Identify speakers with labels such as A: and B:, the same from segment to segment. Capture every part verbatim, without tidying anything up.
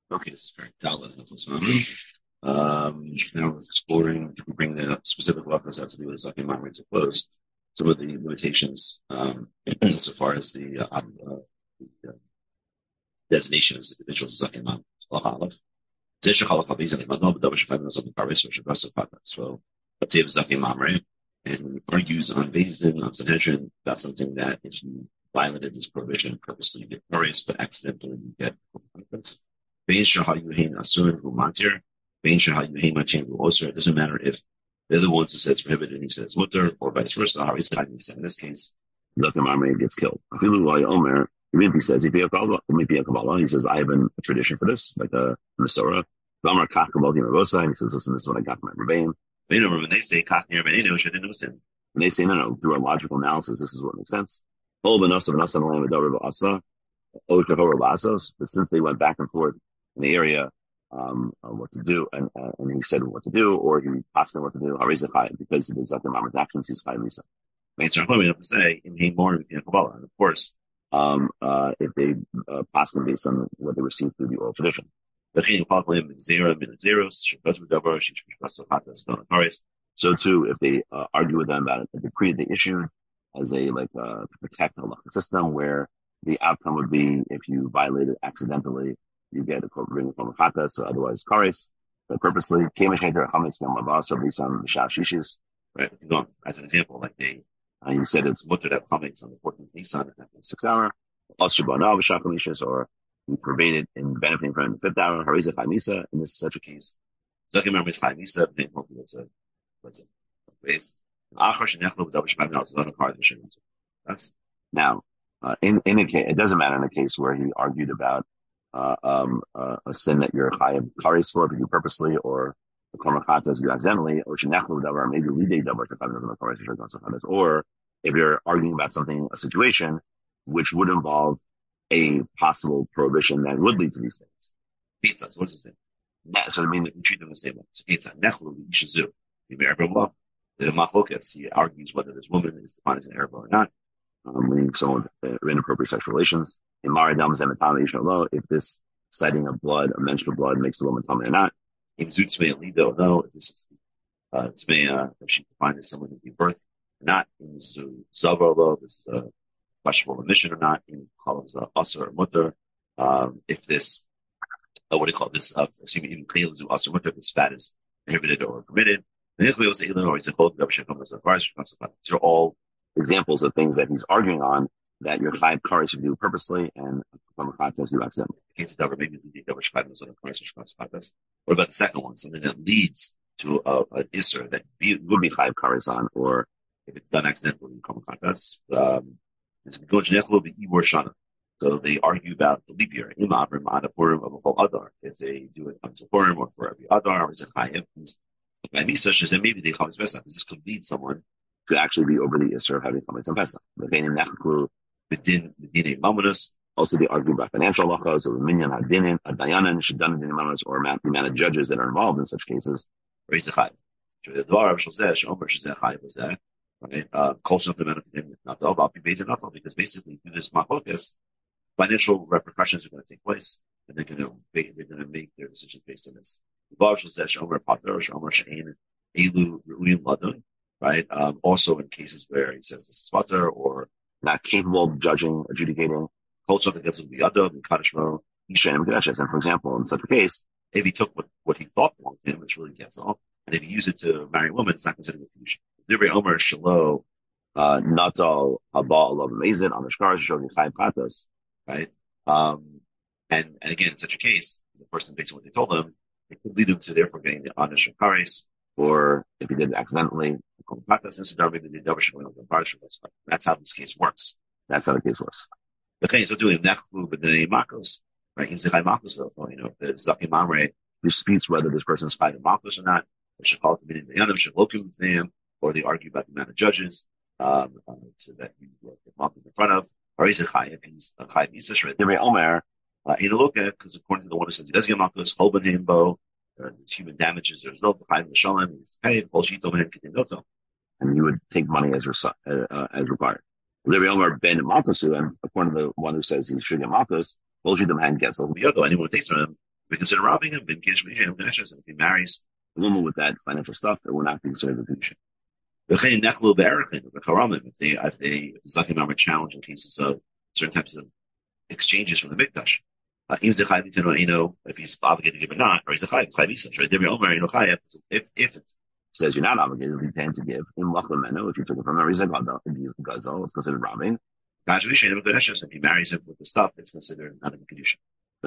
A: Okay, this is very valid. Um, now we're exploring, we bring the specific levels that have to do with Zakim Mamre to close. Some of the limitations, um, so far as the, uh, um, uh, the uh, designation as individuals Zakim Mamre. So, Update Zakim Mamre, and argues on Bezin, on Sanhedrin, that's something that if you violated this prohibition purposely, you get glorious, but accidentally you get consequence. It doesn't matter if they're the ones who said it's prohibited and he says mutter, or vice versa. In this case, Zakim Mamre gets killed. Even if he says, if you have Kabbalah, he says, I have a tradition for this, like a Masorah. And he says, listen, this is what I got from my Rebbein. When they say, and they say, no, no, through a logical analysis, this is what makes sense. But since they went back and forth in the area, um, of what to do, and, uh, and he said what to do, or he asked him what to do, because of the Zakim Mamre's actions, he's Chai Lisa. Enough to say, and of course, um, uh, if they, uh, pass them based on what they received through the oral tradition. So too, if they uh, argue with them about a decree they issued as a like uh, to protect the system, where the outcome would be if you violate it accidentally, you get a bring from a chata, so otherwise kares, but purposely. Right? As an example, like they, uh, you said it's mutter that chametz on the fourteenth Nisan at the sixth hour, or you forbade it in benefiting from the fifth hour. Harizah Chaimisa, in this such a case. Zakim Mamre Chaimisa, hopefully it's a, what's it, base. Now, uh, in, in a case, it doesn't matter in a case where he argued about, uh, um, uh, a sin that you're chayav kares for, if you do purposely, or the kormachatas you accidentally, or shenechlu davar, maybe lidei davar to or if you're arguing about something, a situation, which would involve a possible prohibition that would lead to these things. Pizza, so what's his name? Yeah, so I mean, we treat them the same way. So pizza, nechlu, yishazu. The machlokas, he argues whether this woman is defined as an Arab or not, um, leading someone to inappropriate sexual relations. In Maradam Zemetama, if this sighting of blood, of menstrual blood, makes the woman tummy or not. In Zutzmei Lido, no, if this is the, uh, Tzmeya, if she defined as someone who gave birth or not. In Zavolo, this, uh, questionable emission or not, in columns of Asr or Mutter, um, if this, uh, what do you call this, uh, assuming even Khalil zu Asr Mutter, if this fat is prohibited or permitted, then if we also say, or it's a called these are all examples of things that he's arguing on that your five cars should do purposely and from a contest do accidentally. In case of Dover, maybe the Dover should on the cars What about the second one? Something that leads to a, an Isser that be, would be five cars on, or if it's done accidentally, you come a contest. Um, So they argue about the leap year. Imam on a Purim of a whole Adar. If they do it on Purim or for every Adar, or is it Chayim? By me, such as that maybe they come as Pesach. This could lead someone to actually be over the Isser of having come as Pesach. But then in Nechlu, Bedin, Bedin Mamonus. Also, they argue about financial lachas or minyan hadinin, adayanan, shadana din mamonus, or amount of judges that are involved in such cases. Raise a chayv. The Dvar of Shoseh, Shomer Shoseh Chayv was that. Right? Uh, culture of the men of him, not all about being not all, because basically through this machlokas, financial repercussions are going to take place, and they're going to make, they're going to make their decisions based on this. Right? Um, also in cases where he says this is water or not capable of judging, adjudicating, culture that gets to be other than Kadishmo, Isha and Kadeshes. And for example, in such a case, if he took what, what he thought belonged to him, which really gets off, and if he used it to marry a woman, it's not considered a fusion. Divrei Omer Shalo, uh, Natal, Abal, Love Amazing, on the scars, showing five patas, right? Um, and, and again, in such a case, the person based on what they told him, it could lead him to therefore getting the Anish of Kares, or if he did it accidentally, that's how this case works. That's how the case works. The thing is, they're doing Nechlu, but then Makos, right? He said, Makos, you know, the Zakim Mamre disputes whether this person is fighting Makos or not, or should call it the Yanim, should look at them, or they argue about the amount of judges, um, uh, so that you get mocked in front of, or is it Chayiv? He's a Chayiv Yisrael, right? Divrei Omer, uh, in a look at, because according to the one who says he doesn't get Makos, Holben Himbo, there's human damages, there's no Chayiv L'Shalom, he's paid, Bolshito Mehem Kitinoto. And you would take money as, uh, uh, as required. Divrei Omer ben Makosu, and according to the one who says he should get Makos, Bolshito Mehem gets Yogo, anyone who takes from him, We consider robbing him, and if he marries a woman with that financial stuff, it will not be considered a kedusha. If they, if they, if the Zakim Amr challenge in cases of certain types of exchanges from the Mikdash. Uh, if he's obligated to give or not, or he's a chayiv, chayiv, if if it says you're not obligated, you tend to give in lachlameno. If you took it from a rizal gadol, it's considered robbing. If he marries him with the stuff, it's considered not a kedusha.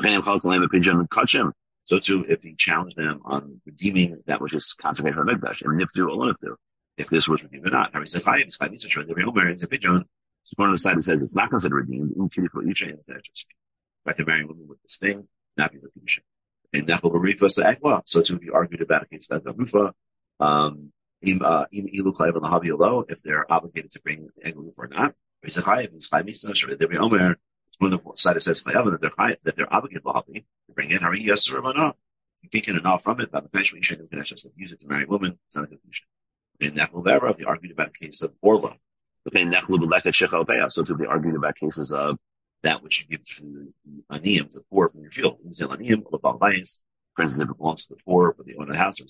A: So too, if he challenged them on redeeming that which is consecrated for the Mikdash, and niftu or niftu, if this was redeemed or not, or he's a chayiv, it's chayiv, it's a pigeon. So one on the side that says it's not considered redeemed. Right, to marry a woman with this thing, not be the kedusha. And that will be so ekla. So too, if you argued about a case of rufa, um, im uh, im ilu chayv lahavi alo, if they're obligated to bring the egg rufa or not, or is a chayiv, is chayiv misa, or they're omer. One of the side that says chayav that they're chayiv, that they're obligated lahavi to bring in. Hari yes or no, you can't get enough from it. But the peshwa yishen can actually use it to marry a woman. It's not a kedusha. And that will vary. They argued about a case of orla. Okay, so too, they argued about cases of that which you give to the aniyim, the poor from your field. For instance, if it belongs to the poor, but the owner of the house,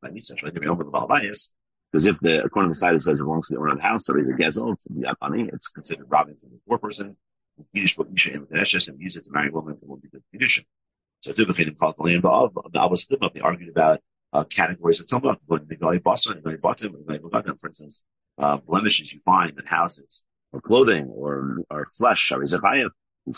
A: because if the, according to the side, it says it belongs to the owner of the house, so he's a gezel, to the ani, it's considered robbing to the poor person. Yiddish book Misha and use it to marry a woman, it will be the kedusha. So typically, in Kal the Abba Stima, they argued about uh, categories of Tumah, but the Gali Basa and the Gali Batim, and the Gali for instance, uh, blemishes you find in houses, or clothing, or or flesh, because if according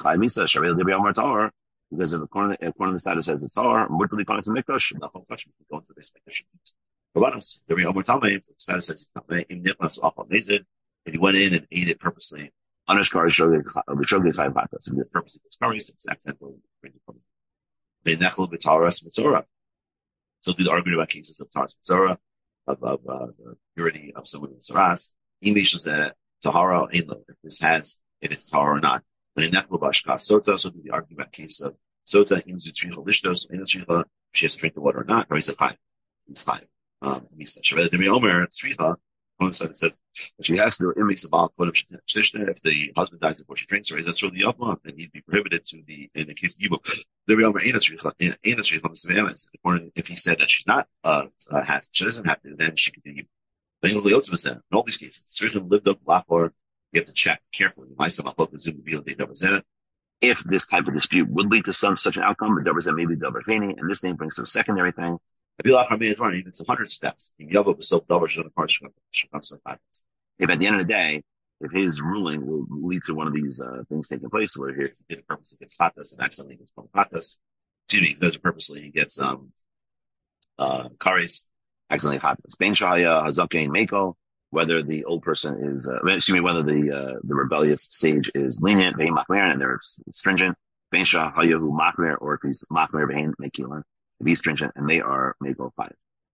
A: to, according to the side it says it's tar, mortally calling to mikdash, not from touch, go into this mikdash. But us, the Omer Talmei, the side says if he went in and ate it purposely, Anashkar Shogeg Chayim Patas, and the purpose of this curry, it's accidentally bring it from the Nechel B'Taras Mitzora. So through the argument about cases of Taras Mitzora, of, of uh, the purity of someone in Saras, Imish is that Tahara Einlo, if this has, if it's Tahara or not. But in Nechel Bashka Sota, so through the argument about case of Sota, Imzu Tricha Lishtos, Ina Tricha, she has to drink the water or not, or is it fine? It's fine. Um, Misa. Shaved Demi Omer, Tricha, one side it says she has to imix the ball put if the husband dies before she drinks, or is that sort of the upma, then he'd be prohibited to the in the case of Yibu. If he said that she's not uh, uh has she doesn't have to, then she could do Yibu. But in all these cases, certain lived up lapor, you have to check carefully. If this type of dispute would lead to some such an outcome, but maybe and this thing brings to a secondary thing. If it's a hundred steps, if at the end of the day, if his ruling will lead to one of these uh, things taking place, where here he did it purposely gets fatas and accidentally gets fatas, excuse me, he does it purposely, he gets um uh kares, accidentally fatas. Ben Shahaya, Hazakein Mako, whether the old person is, uh, excuse me, whether the uh, the rebellious sage is lenient, Bein Makmer, and they're stringent, Ben Shahaya who Makmer, or if he's Makmer, Bein Mekilan. Be stringent, and they are Mako five.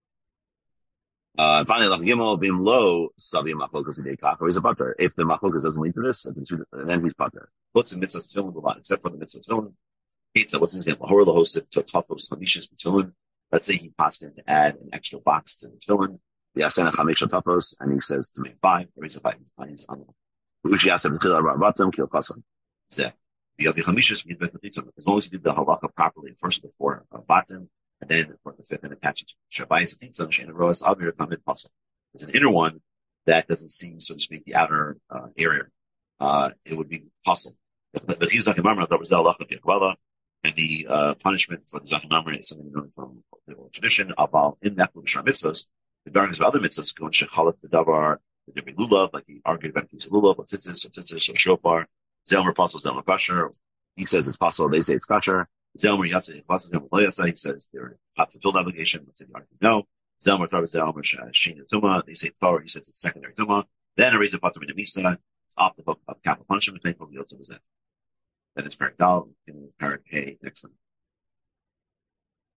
A: Uh, finally, Lachgimel Bim Lo Sabi Machlokas Idei or he's a butter. If the Machlokas doesn't lead to this, then he's butter. What's in mitzvah tefillin b'van, except for the mitzvah tefillin? Pizza. What's an example? Hor lahosif to tafos chamishis tefillin. Let's say he passed in to add an extra box to the tefillin. The asena chamisha tafos, and he says to make five. Or he's a five. He's on the. Uchi asem tefillah rabatam kil kasam. So. As long as he did the halakha properly, first the four uh, bottom, and then for the fifth and attach it to Shabbai Pizza, Shana Roas, Avir, Tamid Puzzle. There's an inner one that doesn't seem, so to speak, the outer uh, area. Uh, it would be puzzle. But he was like a Mamra, that was the halacha of and the uh, punishment for the Zachanamra is something known from the old tradition. Aval in that Bishar mitzvahs, the darkness of other mitzvahs go in Shechalak the Davar, the Debi Lulav, like he argued about the piece of Lulav, but Tzitzis, or Tzitzis, or Shofar. Zelmer Puzzle, Zelmer Kasher. He says it's possible. They say it's kasher. Zelmer Yatzeh Puzzle, Zelmer Loyasa. He says they're not fulfilled obligation. Let's say the argument no. Zelmer Torah, Zelmer Shin Tuma. They say Torah. He says it's secondary Tuma. Then a reason Patam in the Misa. It's off the book of capital punishment. Thankfully, Yotze was it. Then it's Parak Dal, Parak Hey, next time.